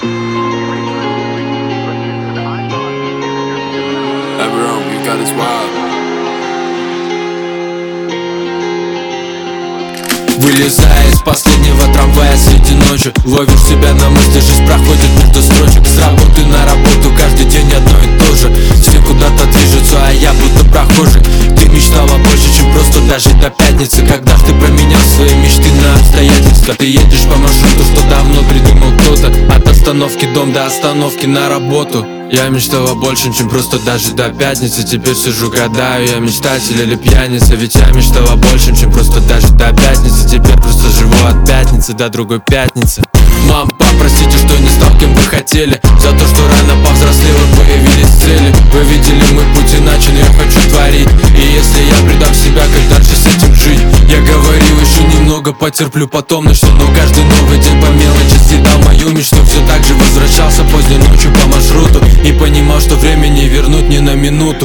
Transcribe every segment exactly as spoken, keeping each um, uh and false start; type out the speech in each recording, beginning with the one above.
Everyone, you got this wild. Вылезая из последнего трамвая среди ночи, ловишь себя на мысли, жизнь проходит между строчек. С работы на работу, каждый день одно и то же. Все куда-то движутся, а я будто прохожий. Ты мечтала больше, чем просто дожить до пятницы. Когда ж ты променял свои мечты на обстоятельства? Ты едешь по маршруту, что давно придумал кто-то. От остановки дом до остановки на работу. Я мечтала больше, чем просто дожить до пятницы. Теперь сижу, гадаю, я мечтатель или пьяница. Ведь я мечтала больше, чем просто дожить до пятницы. Теперь просто живу от пятницы до другой пятницы. Мам, пап, простите, что не стал кем вы хотели. За то, что рано повзрослел и появились цели. Вы видели мой путь иначе, но я хочу творить. И если я предам себя, как дальше с этим жить? Я говорил, еще немного потерплю, потом начну. Но каждый новый день по мелочи съедал мою мечту. Все так же возвращался поздней ночью по маршруту и понимал, что время не вернуть ни на минуту.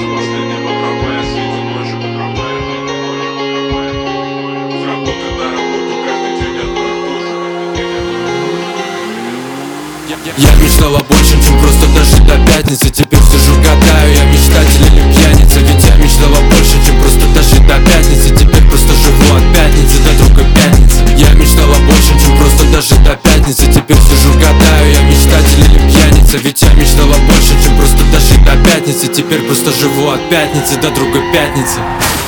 Я мечтала больше, чем просто дожить до пятницы. Теперь сижу, гадаю, я мечтатель или пьяница. Ведь я мечтала больше, чем просто дожить до пятницы. Теперь просто живу от пятницы до другой пятницы. Я мечтала больше, чем просто дожить до пятницы. Теперь сижу, гадаю, я мечтатель или пьяница. Ведь я мечтала больше, чем просто дожить до пятницы. Теперь просто живу от пятницы до другой пятницы.